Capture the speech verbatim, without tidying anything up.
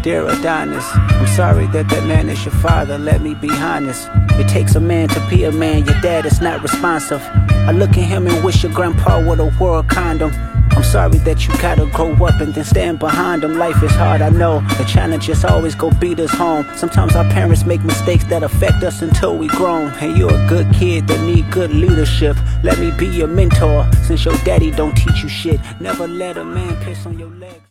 Dear Adonis, I'm sorry that that man is your father, let me be honest. It takes a man to be a man, your dad is not responsive. I look at him and wish your grandpa would've wore a condom. I'm sorry that you gotta grow up and then stand behind them. Life is hard, I know. The challenges always go beat us home. Sometimes our parents make mistakes that affect us until we grown. And you're a good kid that need good leadership. Let me be your mentor, since your daddy don't teach you shit. Never let a man piss on your legs.